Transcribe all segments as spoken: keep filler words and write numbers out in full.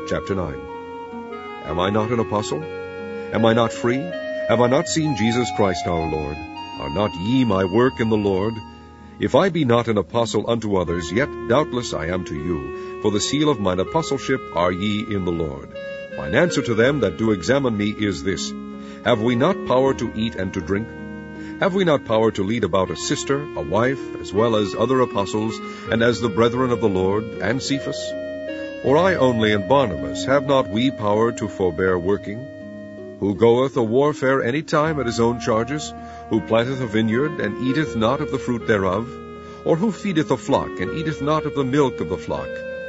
Chapter nine. Am I not an apostle? Am I not free? Have I not seen Jesus Christ our Lord? Are not ye my work in the Lord? If I be not an apostle unto others, yet doubtless I am to you, for the seal of mine apostleship are ye in the Lord. Mine answer to them that do examine me is this: Have we not power to eat and to drink? Have we not power to lead about a sister, a wife, as well as other apostles, and as the brethren of the Lord, and Cephas? Or I only and Barnabas, have not we power to forbear working? Who goeth a warfare any time at his own charges? Who planteth a vineyard, and eateth not of the fruit thereof? Or who feedeth a flock, and eateth not of the milk of the flock?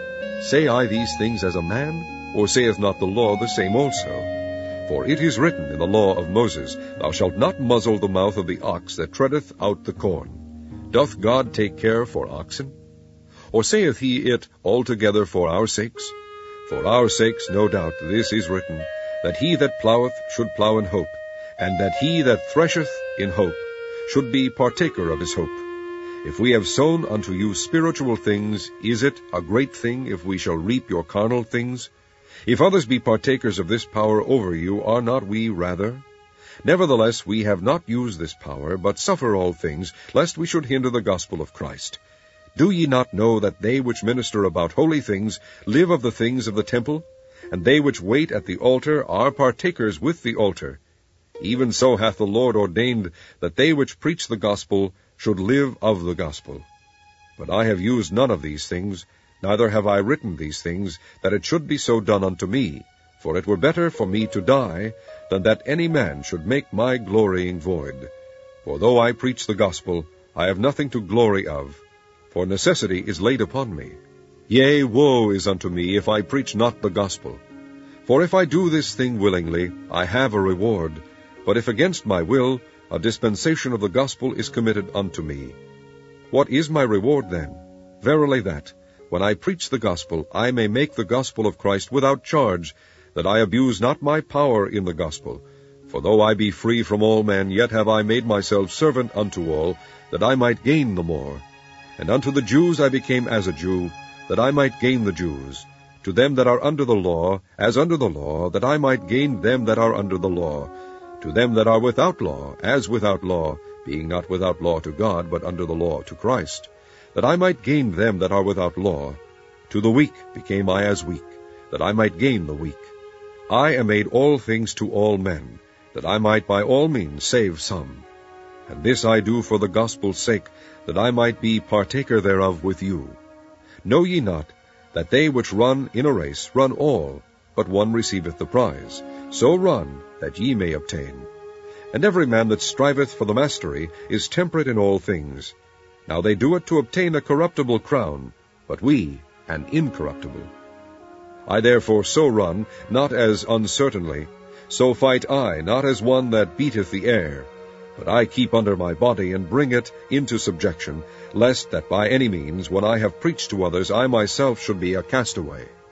Say I these things as a man? Or saith not the law the same also? For it is written in the law of Moses, Thou shalt not muzzle the mouth of the ox that treadeth out the corn. Doth God take care for oxen? Or saith he it altogether for our sakes? For our sakes, no doubt, this is written, that he that ploweth should plow in hope, and that he that thresheth in hope should be partaker of his hope. If we have sown unto you spiritual things, is it a great thing if we shall reap your carnal things? If others be partakers of this power over you, are not we rather? Nevertheless, we have not used this power, but suffer all things, lest we should hinder the gospel of Christ. Do ye not know that they which minister about holy things live of the things of the temple? And they which wait at the altar are partakers with the altar. Even so hath the Lord ordained that they which preach the gospel should live of the gospel. But I have used none of these things, neither have I written these things, that it should be so done unto me. For it were better for me to die, than that any man should make my glorying void. For though I preach the gospel, I have nothing to glory of, for necessity is laid upon me. Yea, woe is unto me, if I preach not the gospel. For if I do this thing willingly, I have a reward. But if against my will, a dispensation of the gospel is committed unto me. What is my reward then? Verily that, when I preach the gospel, I may make the gospel of Christ without charge, that I abuse not my power in the gospel. For though I be free from all men, yet have I made myself servant unto all, that I might gain the more. And unto the Jews I became as a Jew, that I might gain the Jews. To them that are under the law, as under the law, that I might gain them that are under the law. To them that are without law, as without law, being not without law to God, but under the law to Christ, that I might gain them that are without law. To the weak became I as weak, that I might gain the weak. I am made all things to all men, that I might by all means save some. And this I do for the gospel's sake, that I might be partaker thereof with you. Know ye not, that they which run in a race run all, but one receiveth the prize? So run, that ye may obtain. And every man that striveth for the mastery is temperate in all things. Now they do it to obtain a corruptible crown, but we an incorruptible. I therefore so run, not as uncertainly, so fight I, not as one that beateth the air. But I keep under my body, and bring it into subjection, lest that by any means, when I have preached to others, I myself should be a castaway.